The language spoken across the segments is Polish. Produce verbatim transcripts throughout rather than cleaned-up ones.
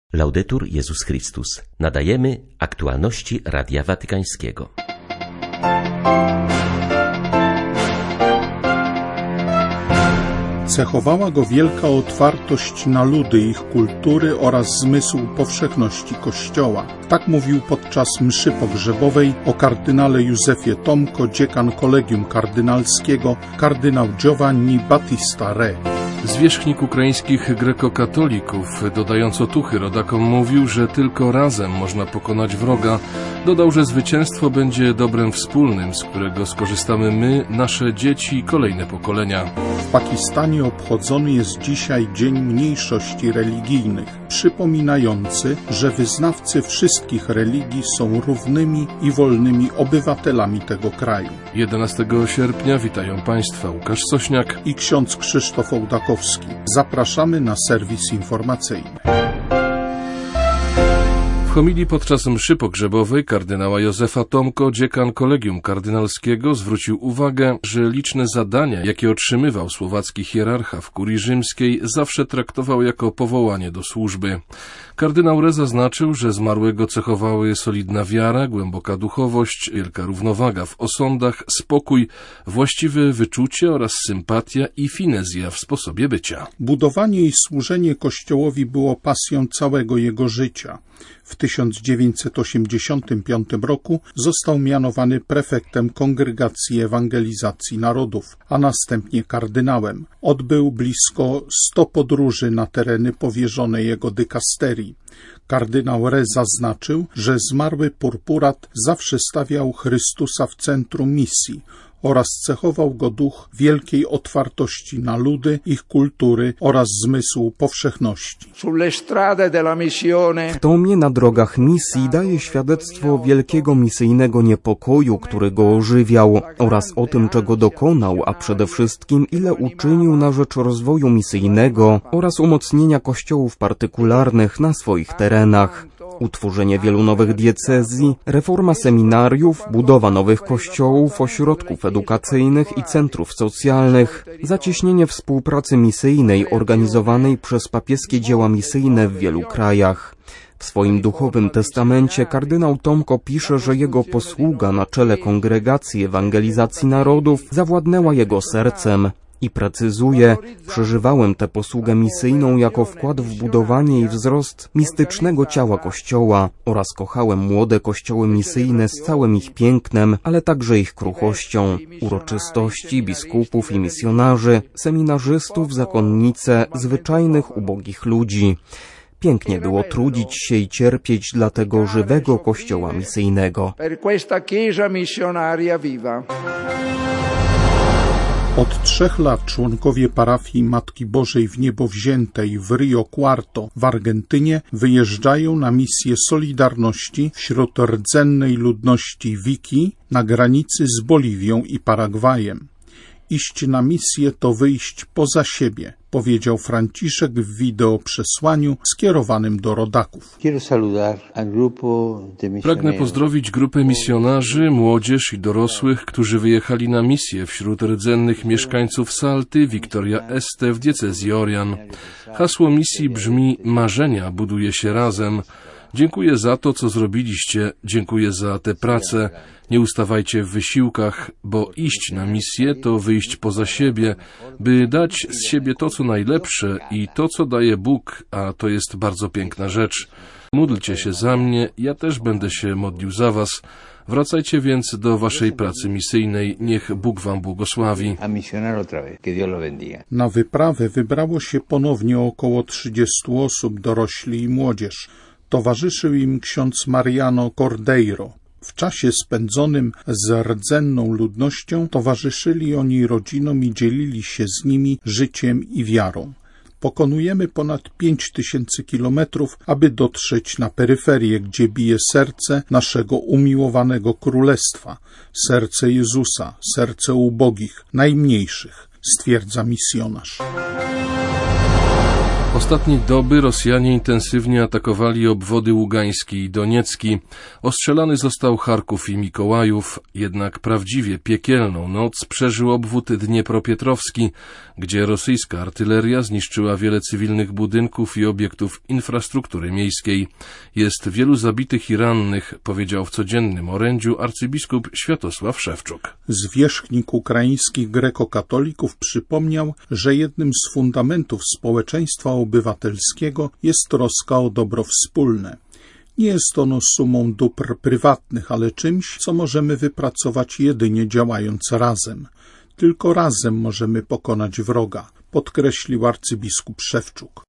Laudetur Jezus Chrystus. Nadajemy aktualności Radia Watykańskiego. Cechowała go wielka otwartość na ludy, ich kultury oraz zmysł powszechności Kościoła. Tak mówił podczas mszy pogrzebowej o kardynale Józefie Tomko, dziekan Kolegium Kardynalskiego, kardynał Giovanni Battista Re. Zwierzchnik ukraińskich grekokatolików, dodając otuchy rodakom, mówił, że tylko razem można pokonać wroga. Dodał, że zwycięstwo będzie dobrem wspólnym, z którego skorzystamy my, nasze dzieci i kolejne pokolenia. W Pakistanie obchodzony jest dzisiaj Dzień Mniejszości Religijnych, przypominający, że wyznawcy wszystkich religii są równymi i wolnymi obywatelami tego kraju. jedenastego sierpnia witają Państwa Łukasz Sośniak i ksiądz Krzysztof Ołdakowski. Zapraszamy na serwis informacyjny. W homilii podczas mszy pogrzebowej kardynała Józefa Tomko, dziekan Kolegium Kardynalskiego, zwrócił uwagę, że liczne zadania, jakie otrzymywał słowacki hierarcha w kurii rzymskiej, zawsze traktował jako powołanie do służby. Kardynał Re zaznaczył, że zmarłego cechowały solidna wiara, głęboka duchowość, wielka równowaga w osądach, spokój, właściwe wyczucie oraz sympatia i finezja w sposobie bycia. Budowanie i służenie Kościołowi było pasją całego jego życia. W tysiąc dziewięćset osiemdziesiątym piątym roku został mianowany prefektem Kongregacji Ewangelizacji Narodów, a następnie kardynałem. Odbył blisko sto podróży na tereny powierzone jego dykasterii. Kardynał Re zaznaczył, że zmarły purpurat zawsze stawiał Chrystusa w centrum misji oraz cechował go duch wielkiej otwartości na ludy, ich kultury oraz zmysłu powszechności. W tomie Na drogach misji daje świadectwo wielkiego misyjnego niepokoju, który go ożywiał, oraz o tym, czego dokonał, a przede wszystkim ile uczynił na rzecz rozwoju misyjnego oraz umocnienia kościołów partykularnych na swoich terenach. Utworzenie wielu nowych diecezji, reforma seminariów, budowa nowych kościołów, ośrodków edukacyjnych i centrów socjalnych, zacieśnienie współpracy misyjnej organizowanej przez papieskie dzieła misyjne w wielu krajach. W swoim duchowym testamencie kardynał Tomko pisze, że jego posługa na czele Kongregacji Ewangelizacji Narodów zawładnęła jego sercem. I precyzuje, przeżywałem tę posługę misyjną jako wkład w budowanie i wzrost mistycznego ciała Kościoła oraz kochałem młode kościoły misyjne z całym ich pięknem, ale także ich kruchością, uroczystości biskupów i misjonarzy, seminarzystów, zakonnice, zwyczajnych, ubogich ludzi. Pięknie było trudzić się i cierpieć dla tego żywego kościoła misyjnego. Od trzech lat członkowie parafii Matki Bożej w Niebo Wziętej w Rio Cuarto w Argentynie wyjeżdżają na misję solidarności wśród rdzennej ludności Wiki na granicy z Boliwią i Paragwajem. Iść na misję to wyjść poza siebie, powiedział Franciszek w wideoprzesłaniu skierowanym do rodaków. Pragnę pozdrowić grupę misjonarzy, młodzież i dorosłych, którzy wyjechali na misję wśród rdzennych mieszkańców Salty, Victoria Este w diecezji Orian. Hasło misji brzmi: marzenia buduje się razem. Dziękuję za to, co zrobiliście, dziękuję za tę pracę. Nie ustawajcie w wysiłkach, bo iść na misję to wyjść poza siebie, by dać z siebie to, co najlepsze i to, co daje Bóg, a to jest bardzo piękna rzecz. Módlcie się za mnie, ja też będę się modlił za was. Wracajcie więc do waszej pracy misyjnej, niech Bóg wam błogosławi. Na wyprawę wybrało się ponownie około trzydziestu osób, dorośli i młodzież. Towarzyszył im ksiądz Mariano Cordeiro. W czasie spędzonym z rdzenną ludnością towarzyszyli oni rodzinom i dzielili się z nimi życiem i wiarą. Pokonujemy ponad pięć tysięcy kilometrów, aby dotrzeć na peryferię, gdzie bije serce naszego umiłowanego królestwa, serce Jezusa, serce ubogich, najmniejszych, stwierdza misjonarz. ostatniej doby Rosjanie intensywnie atakowali obwody Ługański i Doniecki. Ostrzelany został Charków i Mikołajów, jednak prawdziwie piekielną noc przeżył obwód Dniepropietrowski, gdzie rosyjska artyleria zniszczyła wiele cywilnych budynków i obiektów infrastruktury miejskiej. Jest wielu zabitych i rannych, powiedział w codziennym orędziu arcybiskup Światosław Szewczuk. Zwierzchnik ukraińskich grekokatolików przypomniał, że jednym z fundamentów społeczeństwa obywatelskiego jest troska o dobro wspólne. Nie jest ono sumą dóbr prywatnych, ale czymś, co możemy wypracować jedynie działając razem. Tylko razem możemy pokonać wroga, podkreślił arcybiskup Szewczuk.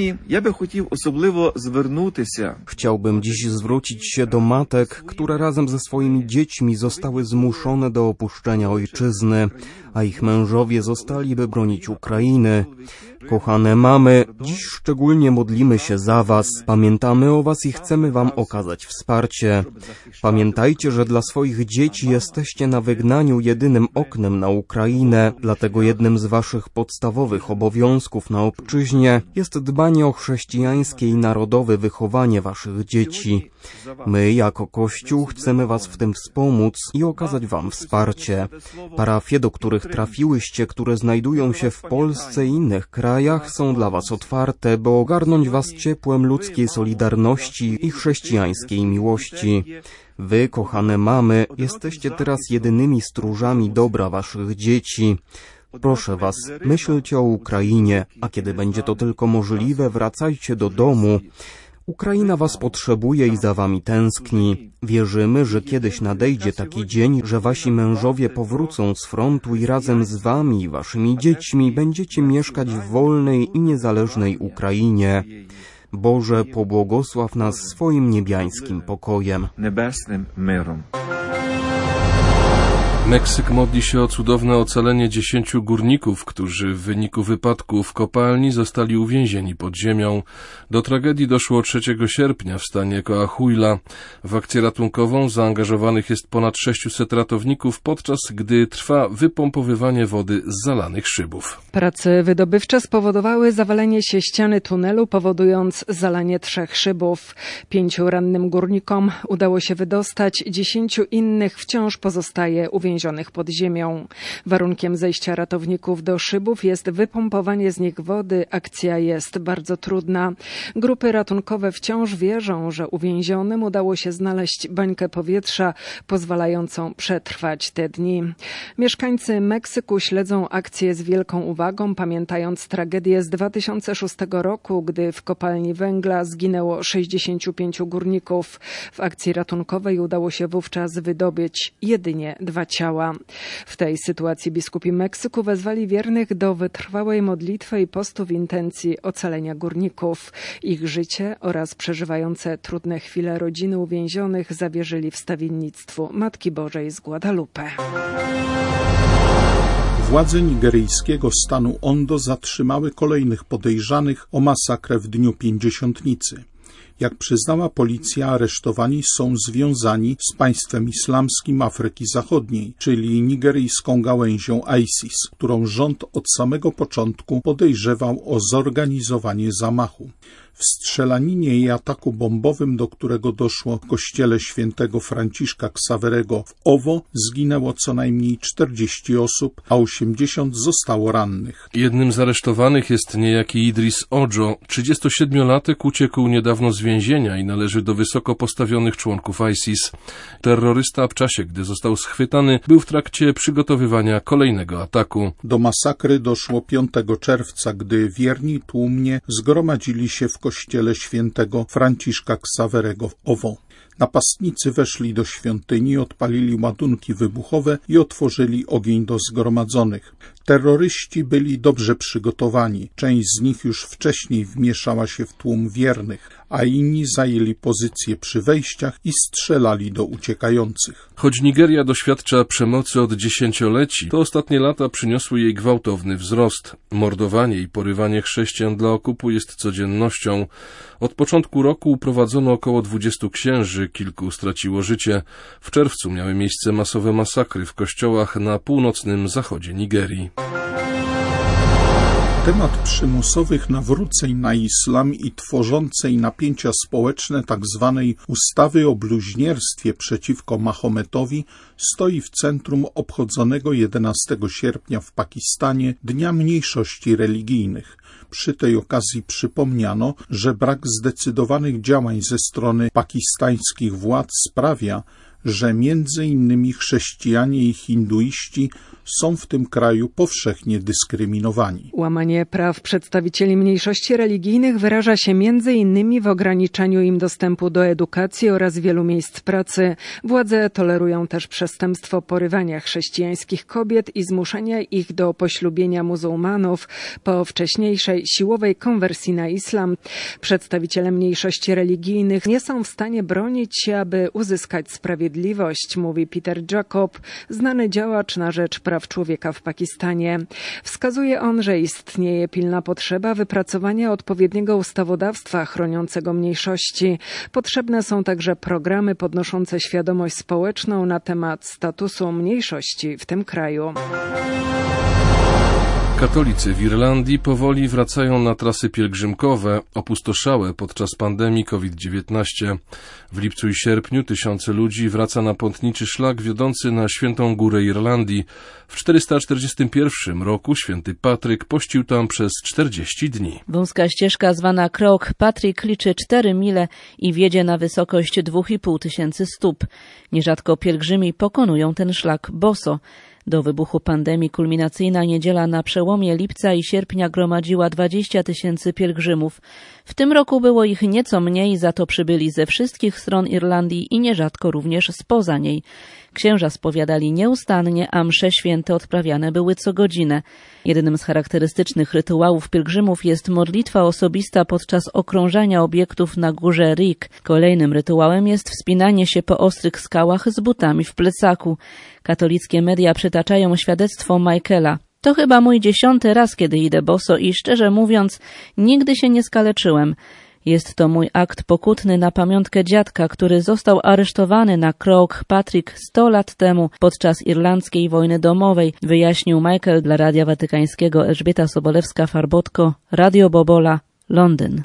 Chciałbym dziś zwrócić się do matek, które razem ze swoimi dziećmi zostały zmuszone do opuszczenia ojczyzny, a ich mężowie zostali, by bronić Ukrainy. Kochane mamy, dziś szczególnie modlimy się za was, pamiętamy o was i chcemy wam okazać wsparcie. Pamiętajcie, że dla swoich dzieci jesteście na wygnaniu jedynym oknem na Ukrainę, dlatego jednym z waszych podstawowych obowiązków na obczyźnie jest dbanie o chrześcijańskie i narodowe wychowanie waszych dzieci. My, jako Kościół, chcemy was w tym wspomóc i okazać wam wsparcie. Parafie, do których trafiłyście, które znajdują się w Polsce i innych krajach, są dla was otwarte, by ogarnąć was ciepłem ludzkiej solidarności i chrześcijańskiej miłości. Wy, kochane mamy, jesteście teraz jedynymi stróżami dobra waszych dzieci. Proszę was, myślcie o Ukrainie, a kiedy będzie to tylko możliwe, wracajcie do domu. Ukraina was potrzebuje i za wami tęskni. Wierzymy, że kiedyś nadejdzie taki dzień, że wasi mężowie powrócą z frontu i razem z wami i waszymi dziećmi będziecie mieszkać w wolnej i niezależnej Ukrainie. Boże, pobłogosław nas swoim niebiańskim pokojem. Meksyk modli się o cudowne ocalenie dziesięciu górników, którzy w wyniku wypadku w kopalni zostali uwięzieni pod ziemią. Do tragedii doszło trzeciego sierpnia w stanie Coahuila. W akcję ratunkową zaangażowanych jest ponad sześciuset ratowników, podczas gdy trwa wypompowywanie wody z zalanych szybów. Prace wydobywcze spowodowały zawalenie się ściany tunelu, powodując zalanie trzech szybów. Pięciu rannym górnikom udało się wydostać, dziesięciu innych wciąż pozostaje uwięzionych pod ziemią. Warunkiem zejścia ratowników do szybów jest wypompowanie z nich wody. Akcja jest bardzo trudna. Grupy ratunkowe wciąż wierzą, że uwięzionym udało się znaleźć bańkę powietrza pozwalającą przetrwać te dni. Mieszkańcy Meksyku śledzą akcję z wielką uwagą, pamiętając tragedię z dwa tysiące szóstego roku, gdy w kopalni węgla zginęło sześćdziesięciu pięciu górników. W akcji ratunkowej udało się wówczas wydobyć jedynie dwa ciała. W tej sytuacji biskupi Meksyku wezwali wiernych do wytrwałej modlitwy i postu w intencji ocalenia górników. Ich życie oraz przeżywające trudne chwile rodziny uwięzionych zawierzyli wstawiennictwu Matki Bożej z Guadalupe. Władze nigeryjskiego stanu Ondo zatrzymały kolejnych podejrzanych o masakrę w dniu Pięćdziesiątnicy. Jak przyznała policja, aresztowani są związani z państwem islamskim Afryki Zachodniej, czyli nigeryjską gałęzią ISIS, którą rząd od samego początku podejrzewał o zorganizowanie zamachu. W strzelaninie i ataku bombowym, do którego doszło w kościele świętego Franciszka Ksawerego w Owo, zginęło co najmniej czterdzieści osób, a osiemdziesiąt zostało rannych. Jednym z aresztowanych jest niejaki Idris Ojo. trzydziestosiedmiolatek uciekł niedawno z więzienia i należy do wysoko postawionych członków ISIS. Terrorysta w czasie, gdy został schwytany, był w trakcie przygotowywania kolejnego ataku. Do masakry doszło piątego czerwca, gdy wierni tłumnie zgromadzili się w kościele świętego Franciszka Ksawerego w Owo. Napastnicy weszli do świątyni, odpalili ładunki wybuchowe i otworzyli ogień do zgromadzonych. Terroryści byli dobrze przygotowani. Część z nich już wcześniej wmieszała się w tłum wiernych, a inni zajęli pozycje przy wejściach i strzelali do uciekających. Choć Nigeria doświadcza przemocy od dziesięcioleci, to ostatnie lata przyniosły jej gwałtowny wzrost. Mordowanie i porywanie chrześcijan dla okupu jest codziennością. Od początku roku uprowadzono około dwudziestu księży, kilku straciło życie. W czerwcu miały miejsce masowe masakry w kościołach na północnym zachodzie Nigerii. temat przymusowych nawróceń na islam i tworzącej napięcia społeczne tzw. ustawy o bluźnierstwie przeciwko Mahometowi stoi w centrum obchodzonego jedenastego sierpnia w Pakistanie Dnia Mniejszości Religijnych. Przy tej okazji przypomniano, że brak zdecydowanych działań ze strony pakistańskich władz sprawia, że między innymi chrześcijanie i hinduiści są w tym kraju powszechnie dyskryminowani. Łamanie praw przedstawicieli mniejszości religijnych wyraża się między innymi w ograniczaniu im dostępu do edukacji oraz wielu miejsc pracy. Władze tolerują też przestępstwo porywania chrześcijańskich kobiet i zmuszania ich do poślubienia muzułmanów po wcześniejszej siłowej konwersji na islam. Przedstawiciele mniejszości religijnych nie są w stanie bronić się, aby uzyskać sprawiedliwość, mówi Peter Jacob, znany działacz na rzecz praw człowieka w Pakistanie. Wskazuje on, że istnieje pilna potrzeba wypracowania odpowiedniego ustawodawstwa chroniącego mniejszości. Potrzebne są także programy podnoszące świadomość społeczną na temat statusu mniejszości w tym kraju. Katolicy w Irlandii powoli wracają na trasy pielgrzymkowe, opustoszałe podczas pandemii COVID dziewiętnaście. W lipcu i sierpniu tysiące ludzi wraca na pątniczy szlak wiodący na Świętą Górę Irlandii. W czterysta czterdziestym pierwszym roku święty Patryk pościł tam przez czterdzieści dni. Wąska ścieżka zwana Croagh Patrick liczy cztery mile i wiedzie na wysokość dwóch i pół tysięcy stóp. Nierzadko pielgrzymi pokonują ten szlak boso. Do wybuchu pandemii kulminacyjna niedziela na przełomie lipca i sierpnia gromadziła dwadzieścia tysięcy pielgrzymów. W tym roku było ich nieco mniej, za to przybyli ze wszystkich stron Irlandii i nierzadko również spoza niej. Księża spowiadali nieustannie, a msze święte odprawiane były co godzinę. Jednym z charakterystycznych rytuałów pielgrzymów jest modlitwa osobista podczas okrążania obiektów na górze Rig. Kolejnym rytuałem jest wspinanie się po ostrych skałach z butami w plecaku. Katolickie media przytaczają świadectwo Michaela. To chyba mój dziesiąty raz, kiedy idę boso i szczerze mówiąc, nigdy się nie skaleczyłem. Jest to mój akt pokutny na pamiątkę dziadka, który został aresztowany na Croagh Patrick sto lat temu podczas irlandzkiej wojny domowej, wyjaśnił Michael dla Radia Watykańskiego. Elżbieta Sobolewska-Farbotko, Radio Bobola, Londyn.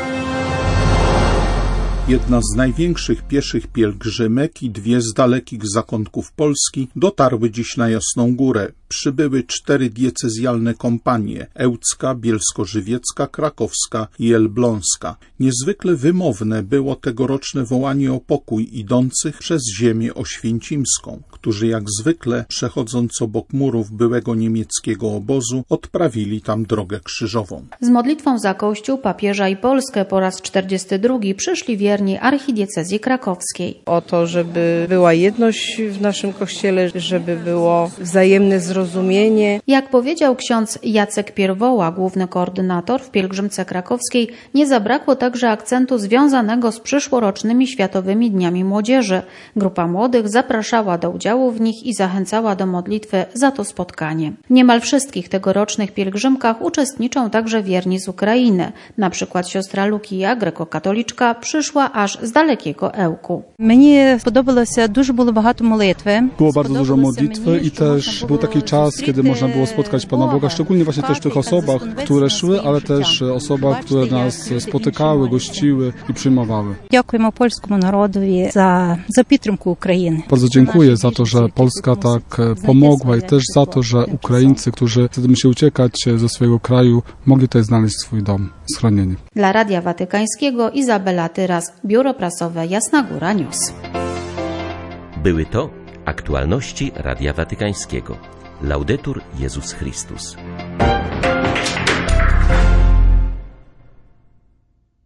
Jedna z największych pieszych pielgrzymek i dwie z dalekich zakątków Polski dotarły dziś na Jasną Górę. Przybyły cztery diecezjalne kompanie: ełcka, bielsko-żywiecka, krakowska i elbląska. Niezwykle wymowne było tegoroczne wołanie o pokój idących przez ziemię oświęcimską, którzy jak zwykle, przechodząc obok murów byłego niemieckiego obozu, odprawili tam drogę krzyżową. Z modlitwą za Kościół, papieża i Polskę po raz czterdziesty drugi przyszli wierni archidiecezji krakowskiej. O to, żeby była jedność w naszym Kościele, żeby było wzajemne zrozumienie. Jak powiedział ksiądz Jacek Pierwoła, główny koordynator w pielgrzymce krakowskiej, nie zabrakło także akcentu związanego z przyszłorocznymi Światowymi Dniami Młodzieży. Grupa młodych zapraszała do udziału w nich i zachęcała do modlitwy za to spotkanie. W niemal wszystkich tegorocznych pielgrzymkach uczestniczą także wierni z Ukrainy. Na przykład siostra Lukija, grekokatoliczka, przyszła aż z dalekiego Ełku. Mnie podobało się, dużo było багато молитwy. Było bardzo dużo modlitwy i też był taki czas, kiedy można było spotkać Pana Boga, szczególnie właśnie też w tych osobach, które szły, ale też osobach, które nas spotykały, gościły i przyjmowały. Dziękujemy polskiemu narodowi za, za підтримку Ukrainy. Bardzo dziękuję za to, że Polska tak pomogła i też za to, że Ukraińcy, którzy wtedy musieli uciekać ze swojego kraju, mogli tutaj znaleźć swój dom, schronienie. Dla Radia Watykańskiego Izabela Tyras, Biuro Prasowe Jasna Góra News. Były to aktualności Radia Watykańskiego. Laudetur Jezus Chrystus.